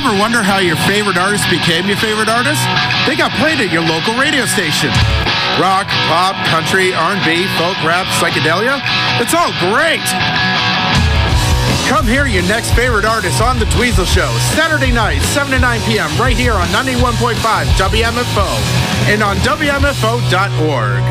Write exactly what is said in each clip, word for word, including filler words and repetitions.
Ever wonder how your favorite artist became your favorite artist? They got played at your local radio station. Rock, pop, country, R and B, folk, rap, psychedelia. It's all great. Come hear your next favorite artist on The Dweezil Show, Saturday night, seven to nine p.m. right here on ninety-one point five W M F O and on W M F O dot org.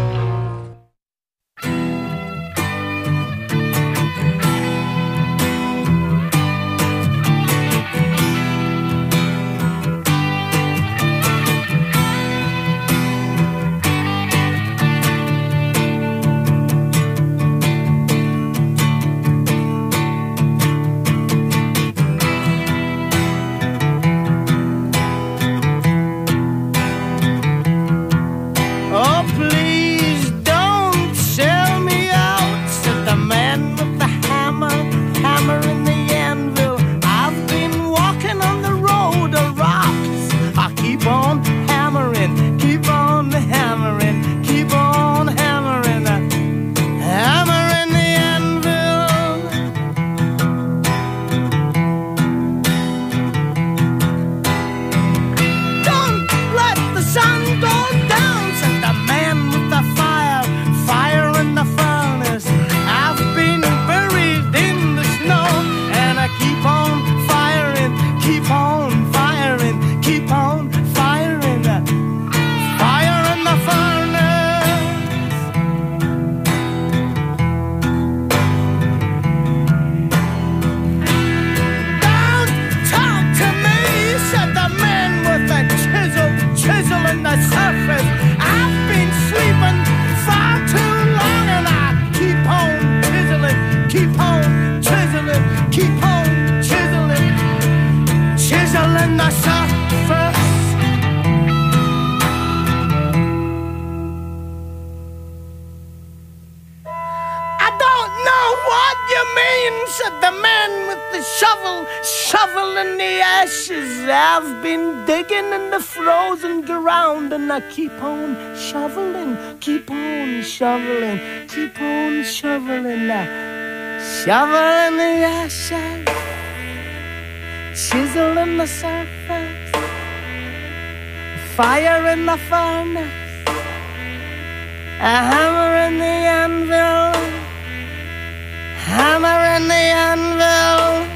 I keep on shoveling, keep on shoveling, keep on shoveling, uh, shoveling the ashes, chiseling the surface, fire in the furnace, a hammer in the anvil, hammer in the anvil.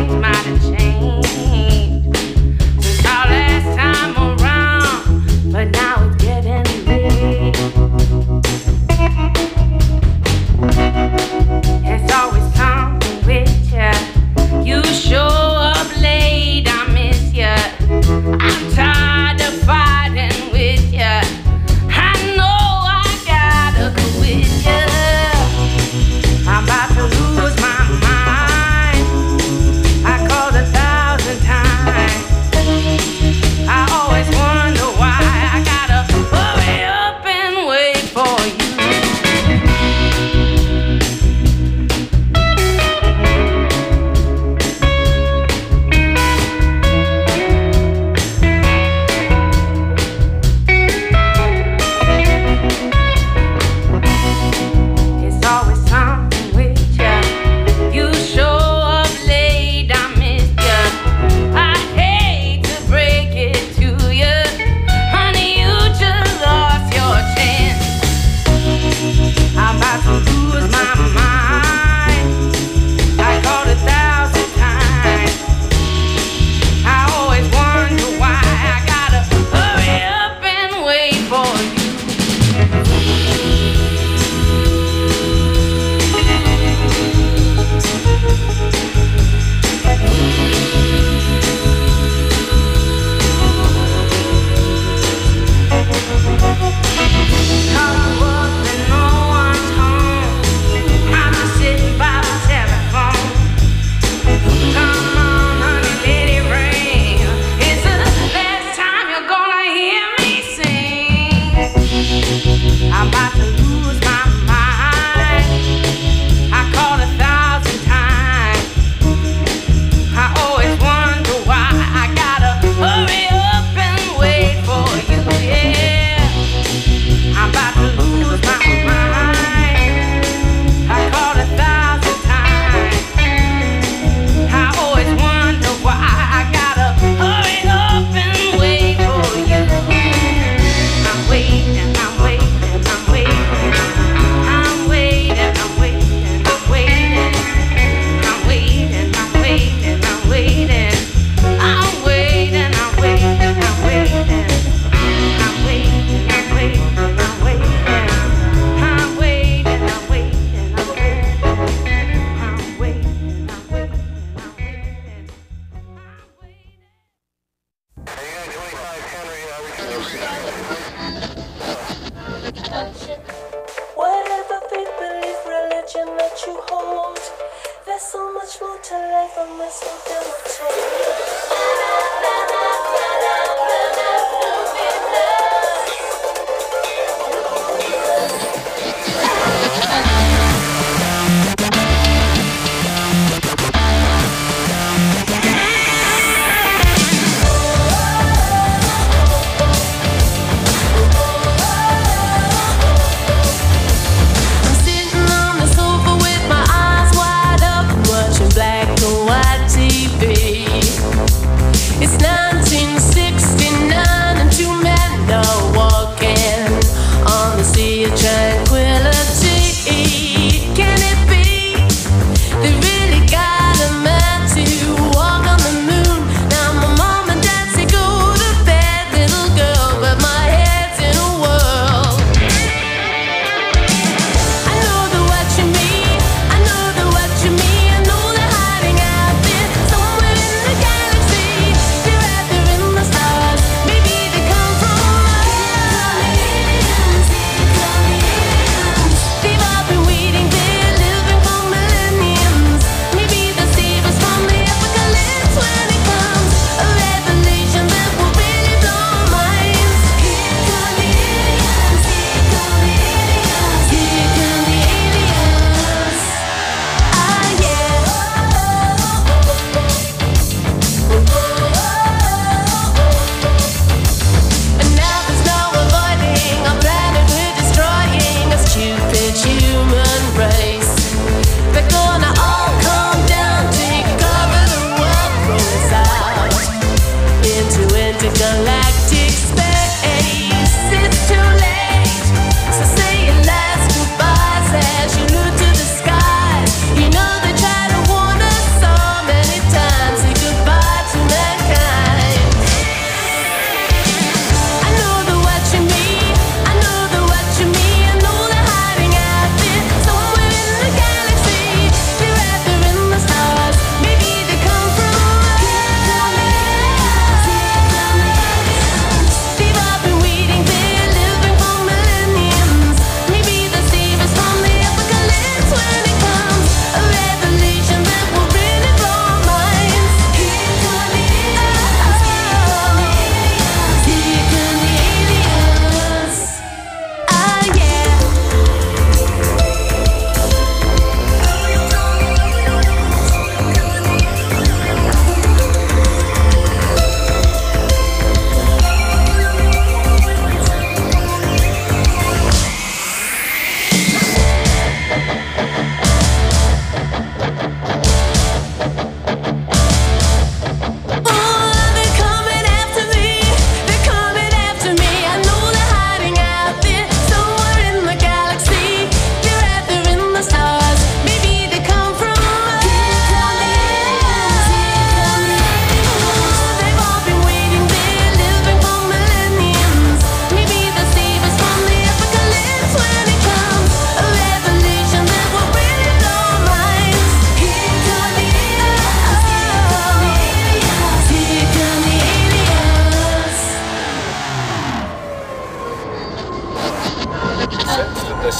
T V.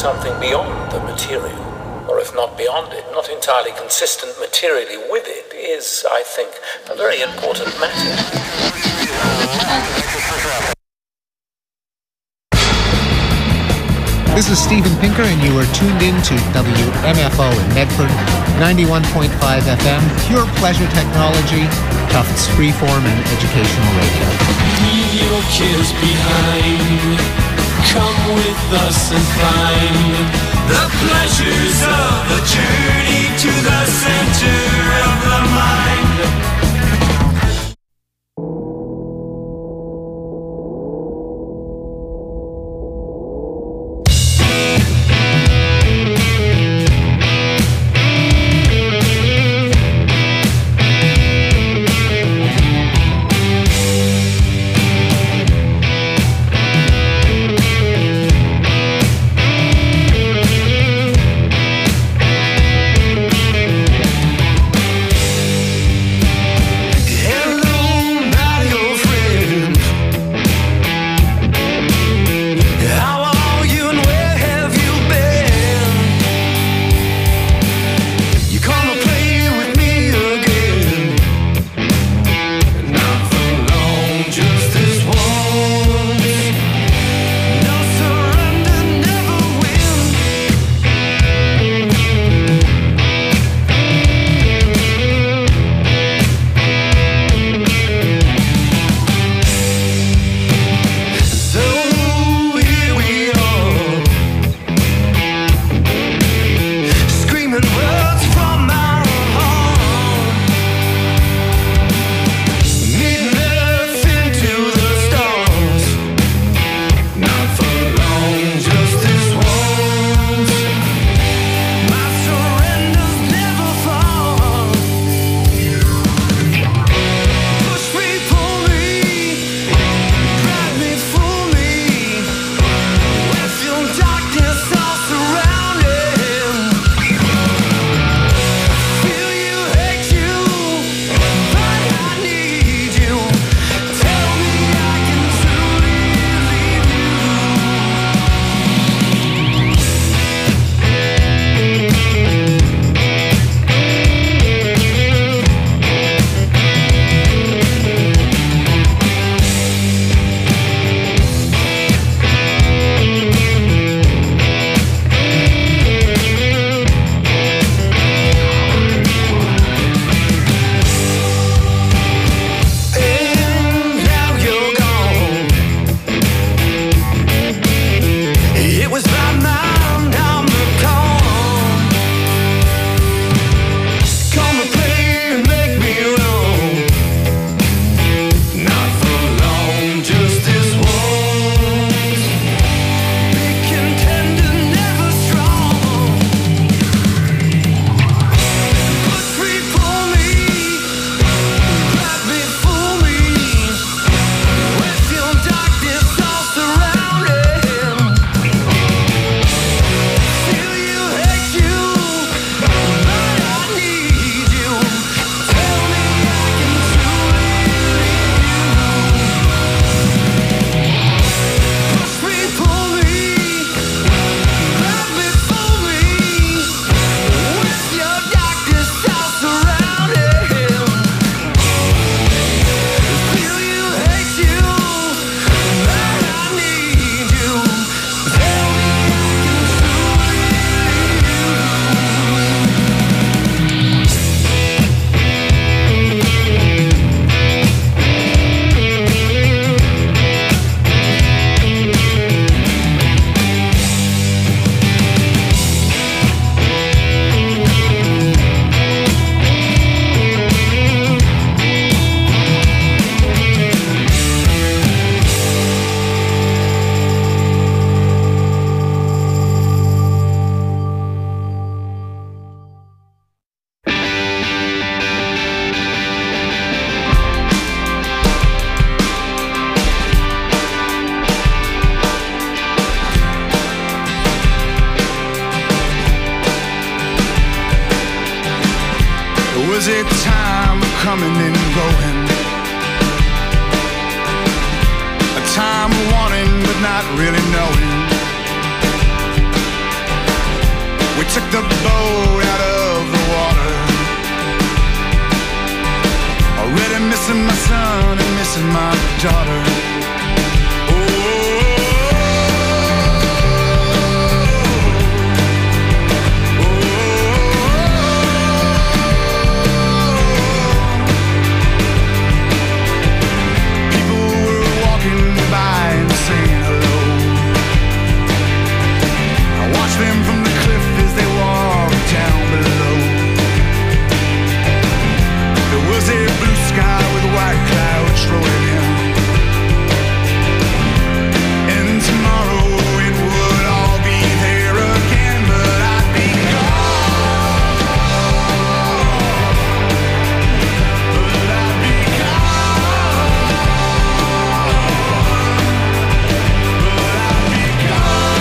something beyond the material, or if not beyond it, not entirely consistent materially with it, is, I think, a very important matter. This is Steven Pinker, and you are tuned in to W M F O in Medford, ninety-one point five F M, pure pleasure technology, Tufts freeform and educational radio. Leave your cares behind. Come with us and find the pleasures of the journey to the center of the mind. was a time of coming and going, a time of wanting but not really knowing. We took the boat out of the water. Already missing my son and missing my daughter. Them from the cliff as they walked down below. There was a blue sky with white clouds rolling in. And tomorrow it would all be there again, but I'd be gone. But I'd be gone. But I'd be gone.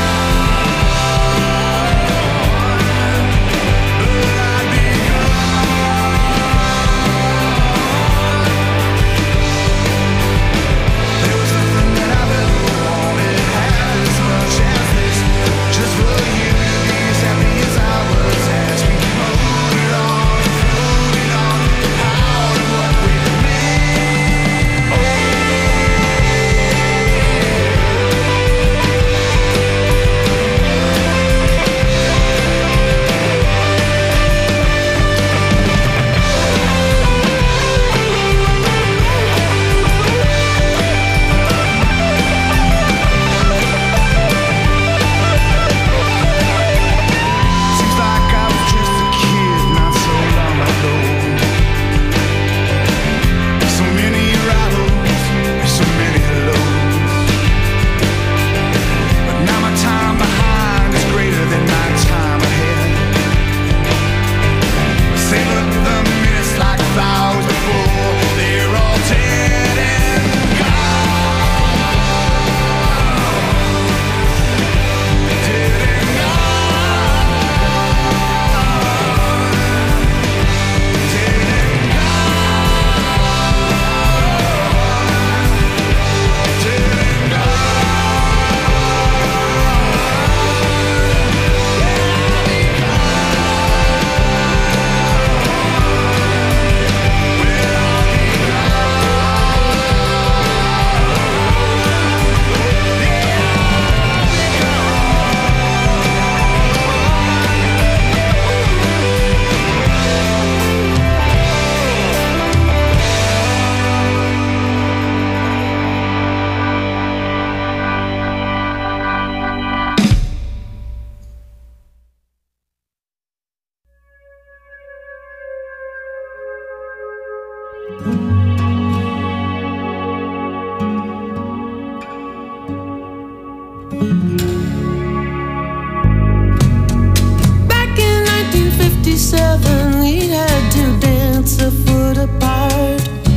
We had to dance a foot apart,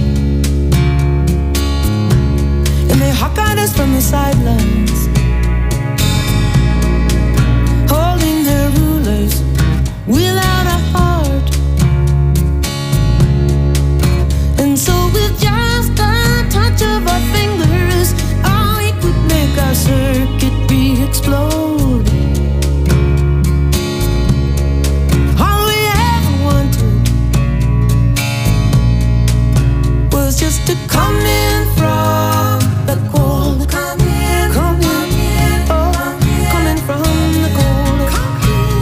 and they hawk at us from the sidelines, holding their rulers without a heart. And so with just a touch of our fingers, oh, we could make our circuit re-explode. Just to come in from the cold, come in, come in, oh, coming from the cold, come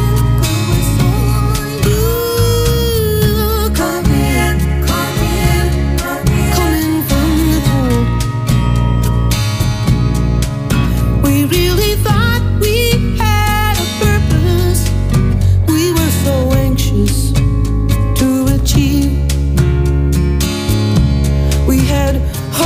in, ooh, come in, come in, coming from the cold. We really thought we had a purpose. We were so anxious to achieve. We had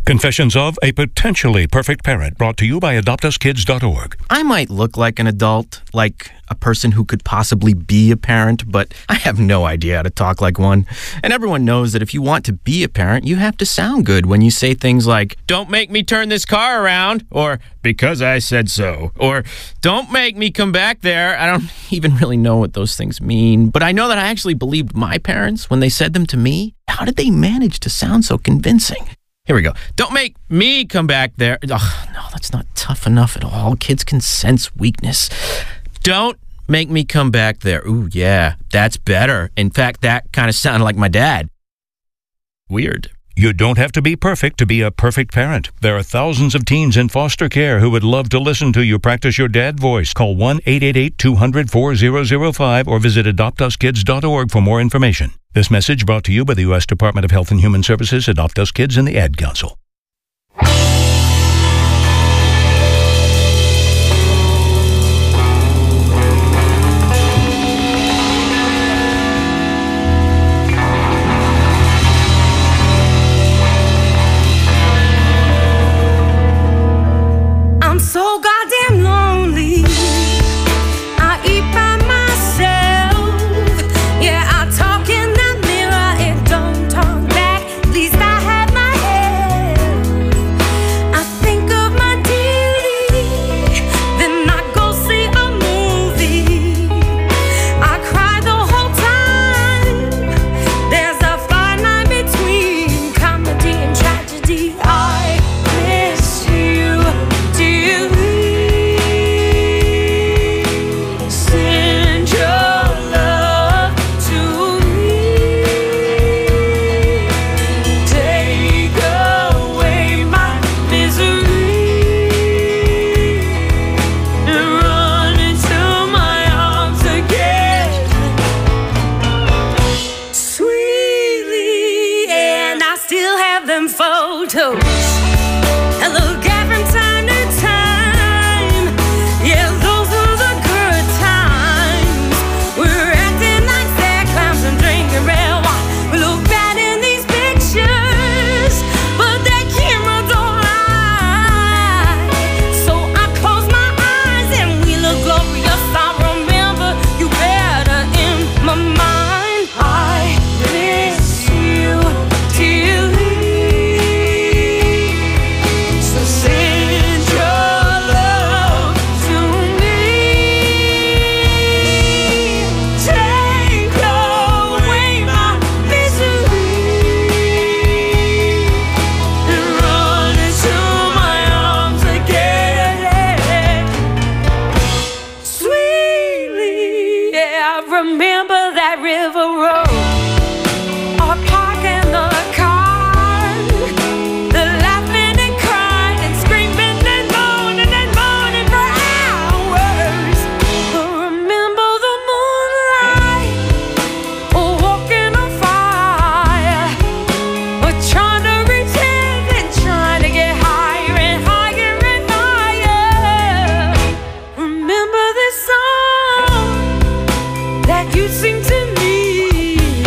Confessions of a Potentially Perfect Parent, brought to you by adopt us kids dot org. I might look like an adult, like a person who could possibly be a parent, but I have no idea how to talk like one. And everyone knows that if you want to be a parent, you have to sound good when you say things like, "Don't make me turn this car around," or "Because I said so," or "Don't make me come back there." I don't even really know what those things mean, but I know that I actually believed my parents when they said them to me. How did they manage to sound so convincing? Here we go. "Don't make me come back there." Oh, no, that's not tough enough at all. Kids can sense weakness. "Don't make me come back there." Ooh, yeah, that's better. In fact, that kind of sounded like my dad. Weird. You don't have to be perfect to be a perfect parent. There are thousands of teens in foster care who would love to listen to you practice your dad voice. Call one eight eight eight, two hundred, four thousand five or visit adopt us kids dot org for more information. This message brought to you by the U S Department of Health and Human Services, Adopt Us Kids, and the Ad Council. I'm so goddamn lonely. I eat by myself. Yeah, I talk in the mirror. It don't talk back. At least I have my head. I think of my duty. Then I go see a movie. I cry the whole time. There's a fine line between comedy and tragedy. I miss you. Send your love to me. Take away my misery and run into my arms again, sweetly. And I still have them photos I look at from time to time. Yeah, those were the good times. We're acting like sad clowns and drinking red wine. We look bad in these pictures, but that camera don't lie. So I close my eyes and we look glorious. I remember you better in my mind. I miss you dearly. So send your love to me. Take away my misery and run into my arms again, sweetly. Yeah, I remember that river road. Our park and the car. The laughing and crying and screaming and moaning and moaning for hours. I remember the moonlight, oh, walking on fire. We're trying to reach heaven, trying to get higher and higher and higher. Remember this song that you sing to me.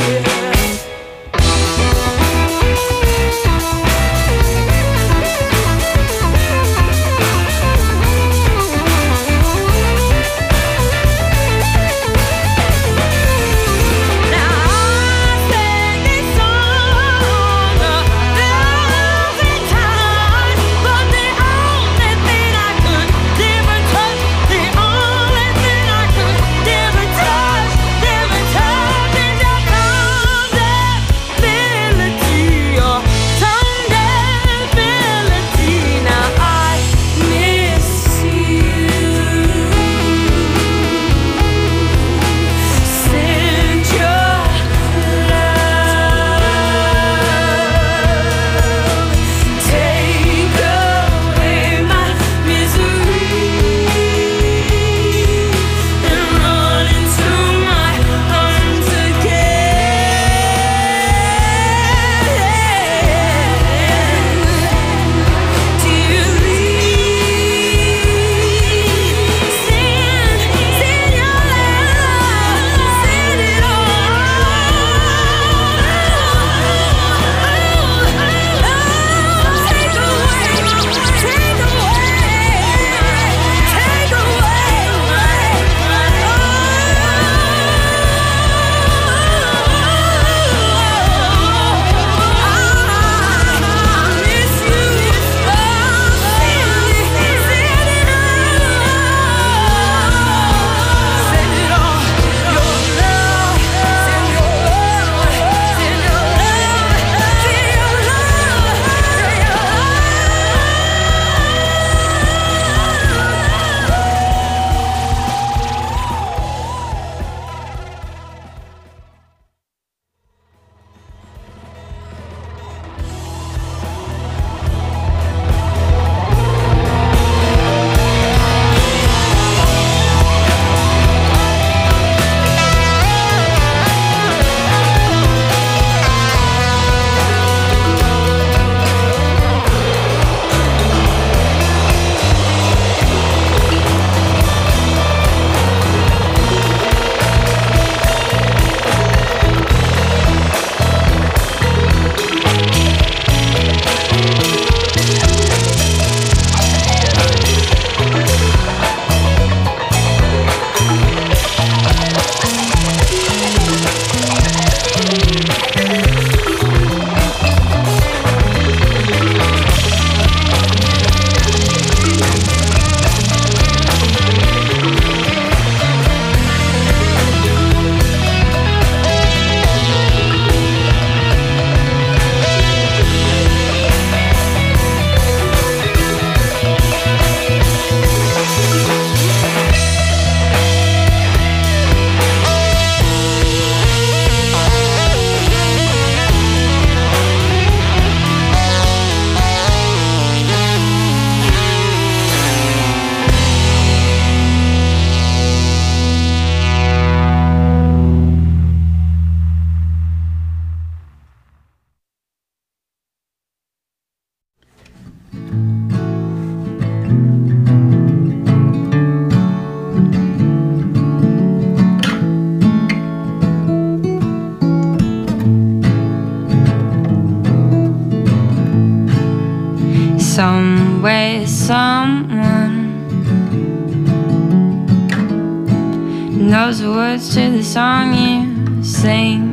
knows the words to the song you sing.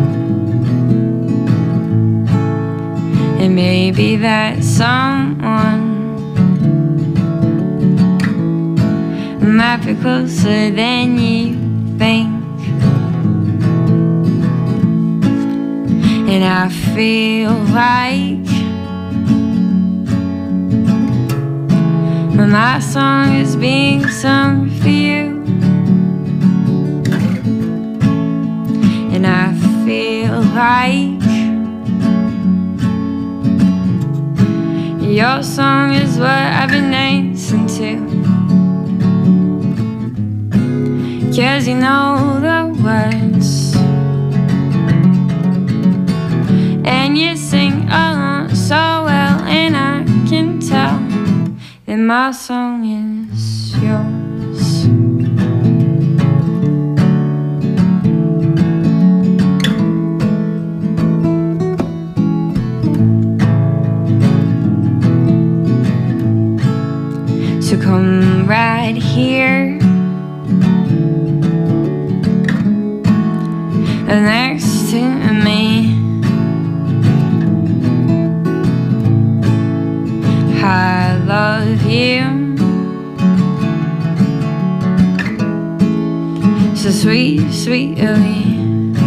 And maybe that someone might be closer than you think. And I feel like my song is being sung for you. And I feel like your song is what I've been dancing to. 'Cause you know the words and you sing along so well, and I can tell that my song is yours. So come right here next to me. I love you so sweet, sweetly.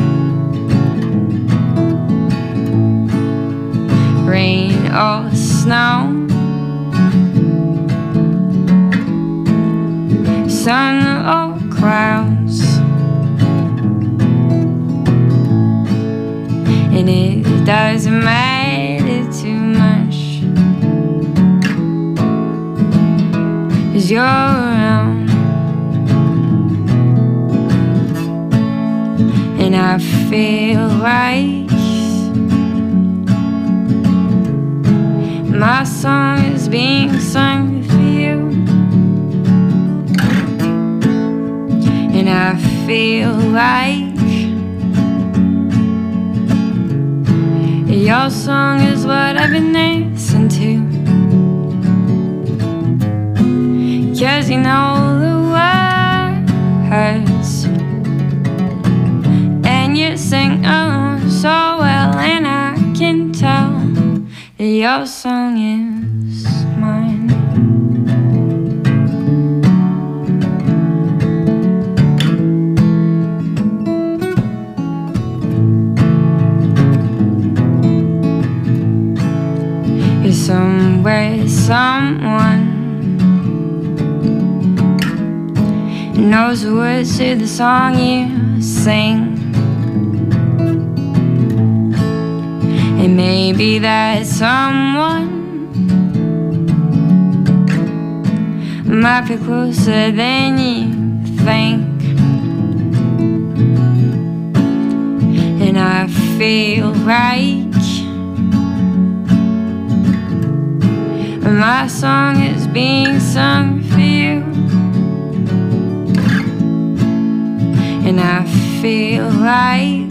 Rain or snow, sun or clouds, and it doesn't matter too much, 'cause you're around. And I feel like my song is being sung for you. And I feel like your song is what I've been dancing to. 'Cause you know the words and you sing along so well, and I can tell that your song is mine. Somewhere, someone knows the words to the song you sing. And maybe that someone might be closer than you think. And I feel right, my song is being sung for you. And I feel like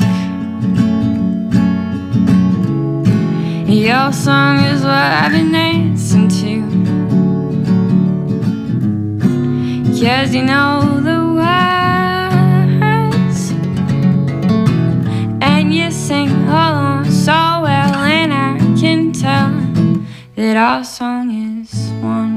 your song is what I've been dancing to. 'Cause you know the words and you sing along so well, and I can tell that our song is one.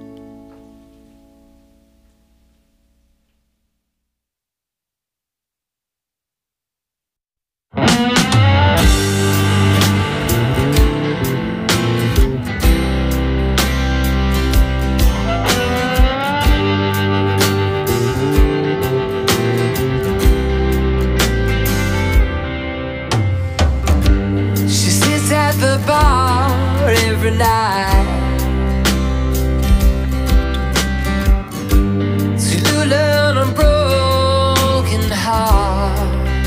She sits at the bar every night to learn a broken heart,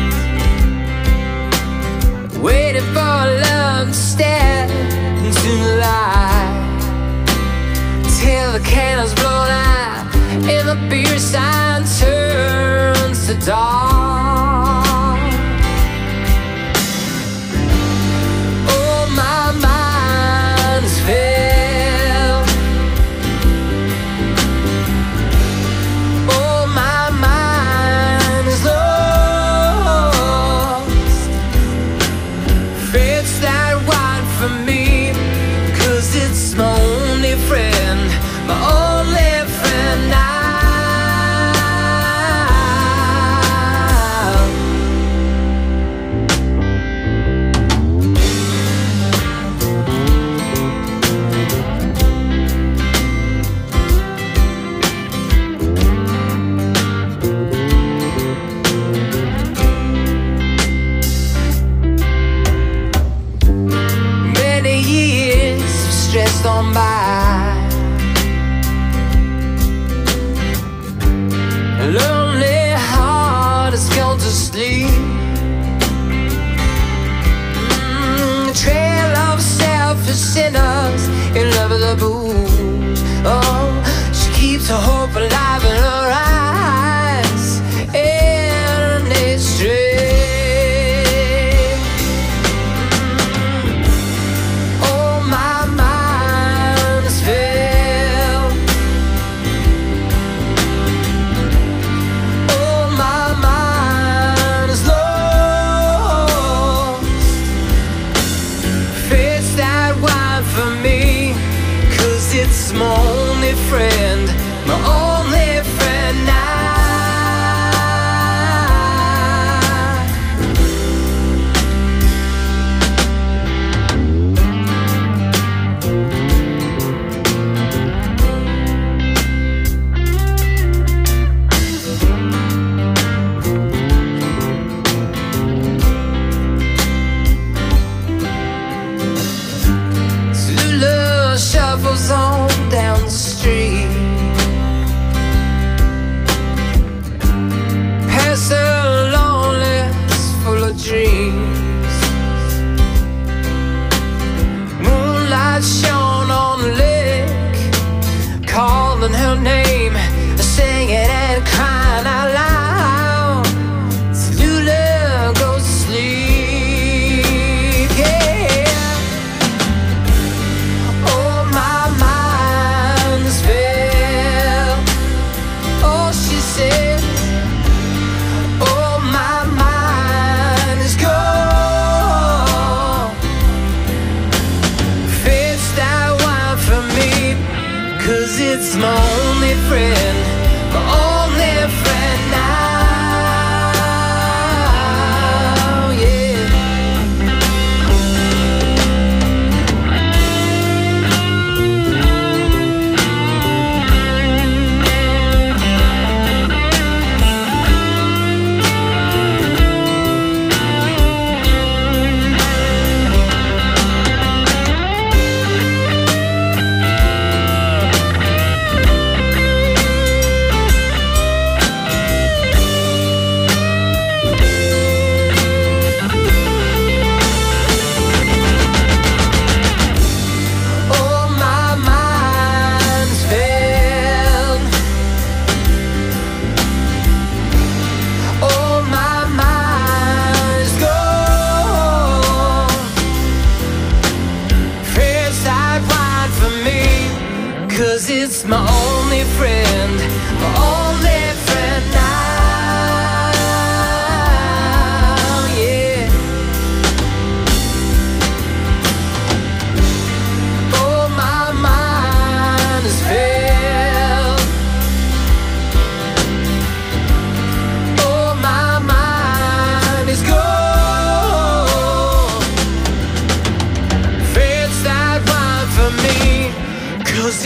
waiting for love to step into the light, till the candles blown out and the beer sign turns to dark. Oh, my mind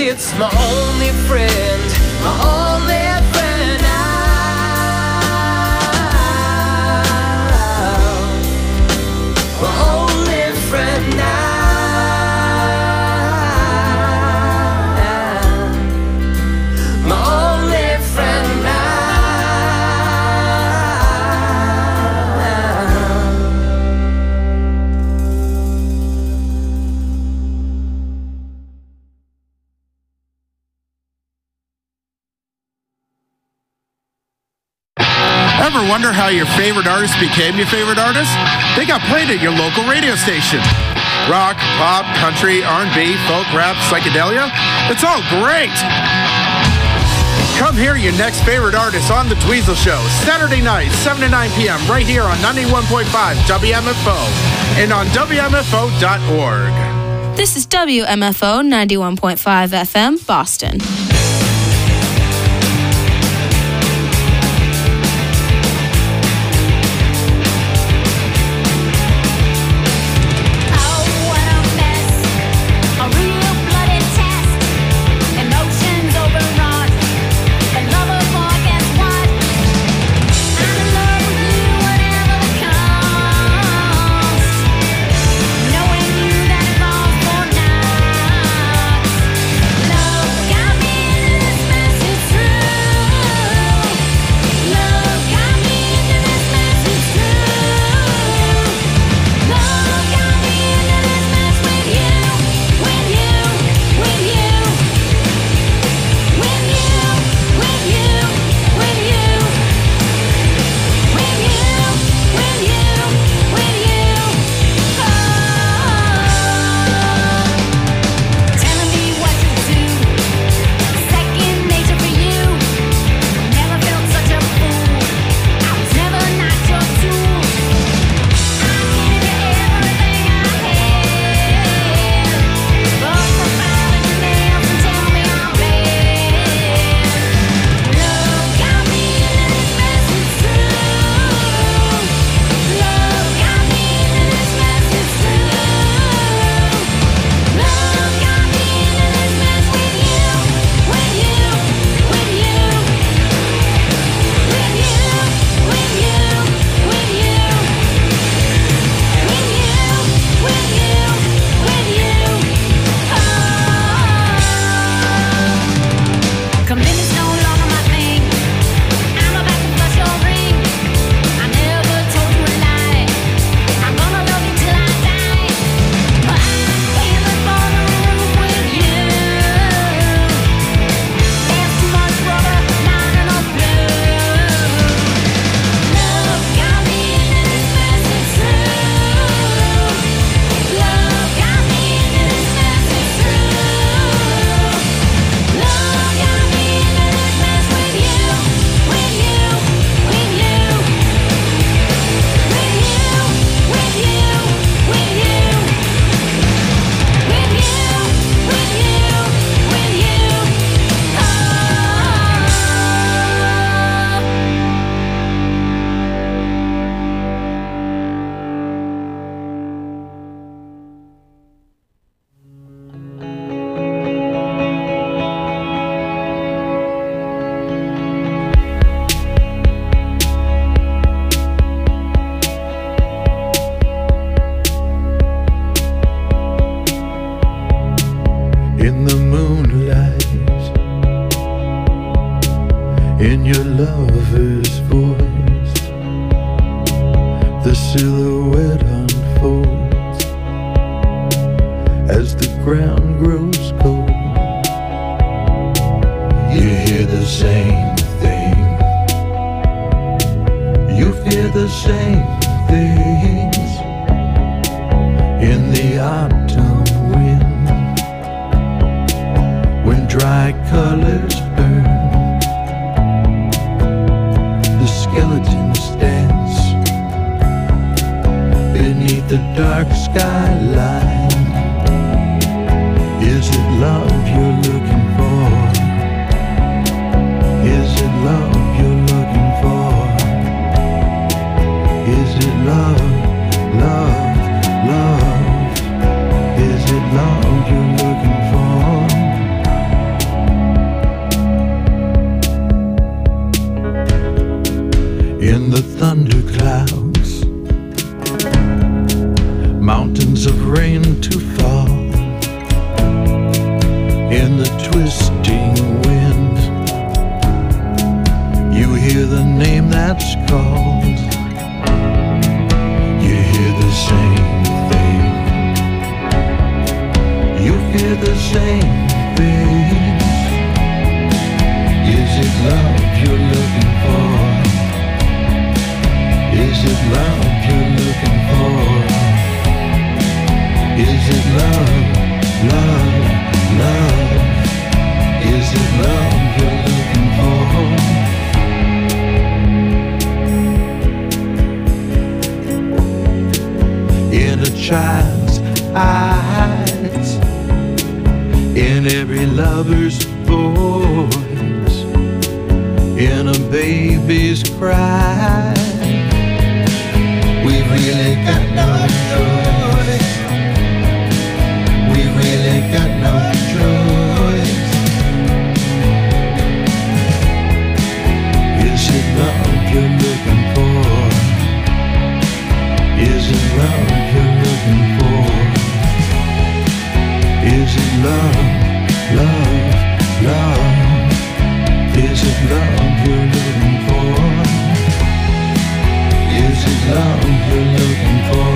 it's my only friend, my only friend now. My only friend now. My only friend now. Ever wonder how your favorite artist became your favorite artist? They got played at your local radio station. Rock, pop, country, R and B, folk, rap, psychedelia. It's all great. Come hear your next favorite artist on The Dweezil Show, Saturday night, seven to nine p.m. right here on ninety-one point five W M F O and on W M F O dot org. This is W M F O ninety-one point five F M, Boston. in your lover's voice. The silhouette unfolds as the ground grows cold. You hear the same thing, you fear the same things in the autumn wind, when dry colors burn, the skeletons dance beneath the dark skyline. Is it love you're looking for? Is it love you're looking for? Is it love, love, love? Is it love you're looking for? in the thunderclouds, mountains of rain to fall, in the twisting wind, you hear the name that's called, you hear the same thing, you hear the same thing. Is it love you're looking for? Is it love you're looking for? Is it love, love, love? Is it love you're looking for? In a child's eyes, in every lover's voice, in a baby's cry, we've really got no choice. We've really got no choice. Is it love you're looking for? Is it love you're looking for? Is it love, love, love? Is it love you're looking for? Is it love you're looking for?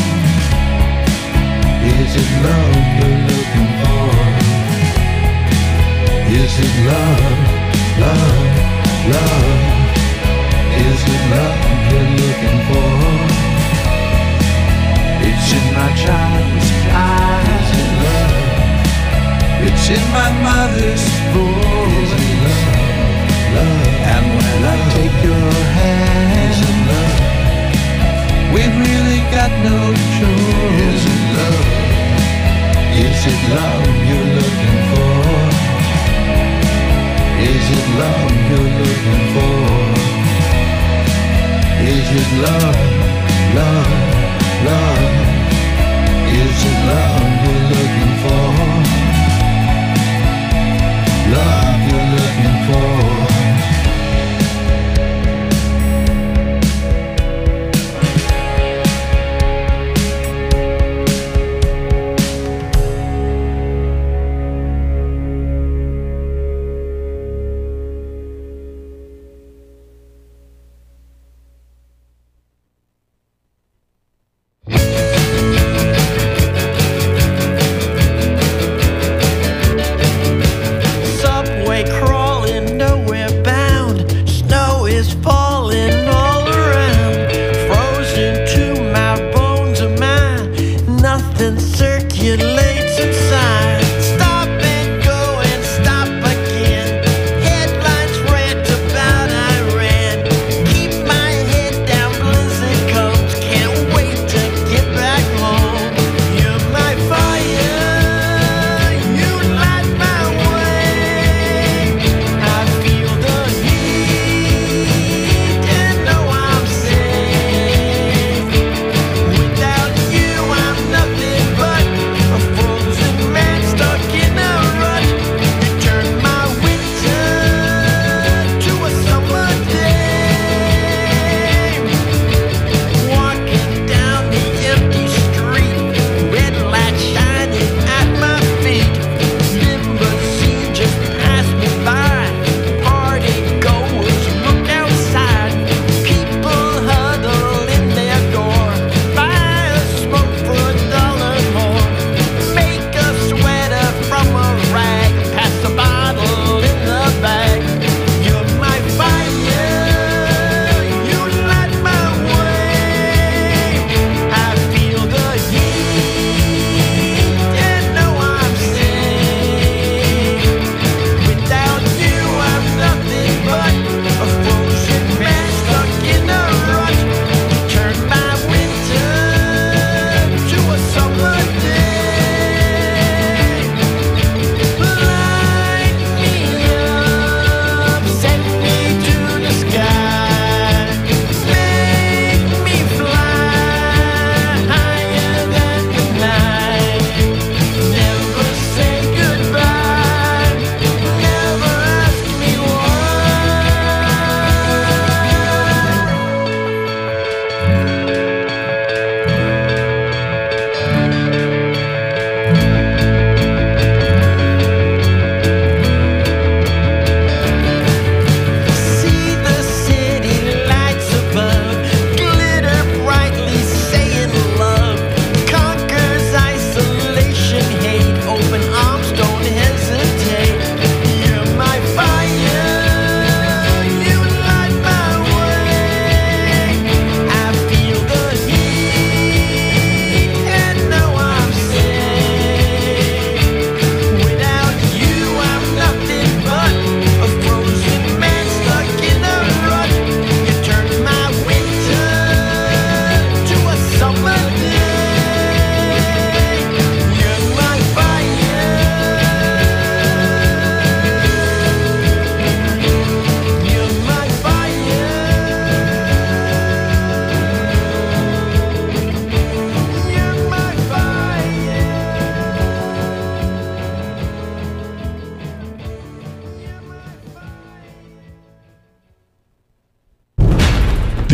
Is it love you're looking for? Is it love, love, love? Is it love you're looking for? It's in my child's eyes. Is it love? It's in my mother's voice. Is it love, love? And when I take your hand, is it love? We've really got no choice. Is it love? Is it love you're looking for? Is it love you're looking for? Is it love, love, love? Is it love you're looking for? Love you're looking for?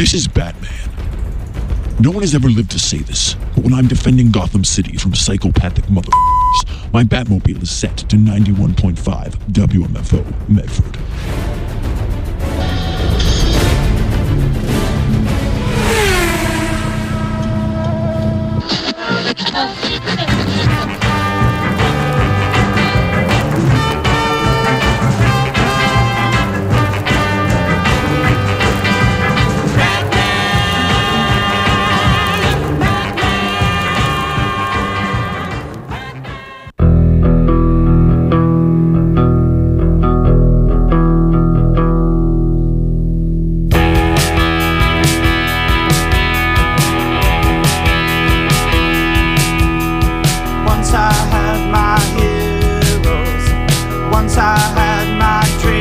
This is Batman. No one has ever lived to say this, but when I'm defending Gotham City from psychopathic motherfuckers, my Batmobile is set to ninety-one point five W M F O Medford.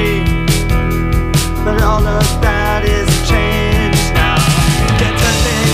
But all of that is changed now. Get to think